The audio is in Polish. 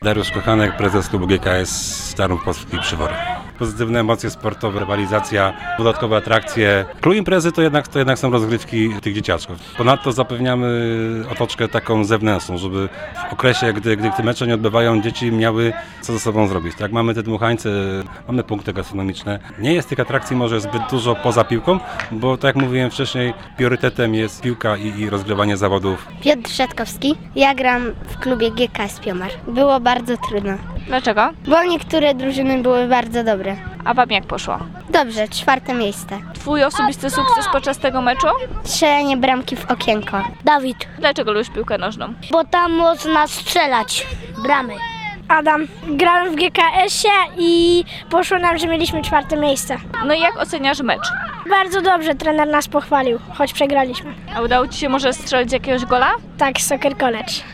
Dariusz Kochanek, prezes klubu GKS Starów Polskich Przywory. Pozytywne emocje sportowe, rywalizacja, dodatkowe atrakcje. Klub imprezy to jednak są rozgrywki tych dzieciaczków. Ponadto zapewniamy otoczkę taką zewnętrzną, żeby w okresie, gdy te mecze nie odbywają, dzieci miały co ze sobą zrobić. Tak, mamy te dmuchańce, mamy punkty gastronomiczne. Nie jest tych atrakcji może zbyt dużo poza piłką, bo tak jak mówiłem wcześniej, priorytetem jest piłka i rozgrywanie zawodów. Piotr Szatkowski. Ja gram w klubie GKS Piomar. Było bardzo trudno, Dlaczego? bo niektóre drużyny były bardzo dobre. A wam jak poszło? Dobrze, 4. miejsce. Twój osobisty sukces podczas tego meczu? Strzelenie bramki w okienko. Dawid, Dlaczego lubisz piłkę nożną? bo tam można strzelać bramy. Adam. Grałem w GKS-ie i poszło nam, że mieliśmy 4. miejsce. No i jak oceniasz mecz? Bardzo dobrze, trener nas pochwalił, choć przegraliśmy. A udało ci się może strzelić jakiegoś gola? Tak, Soccer College.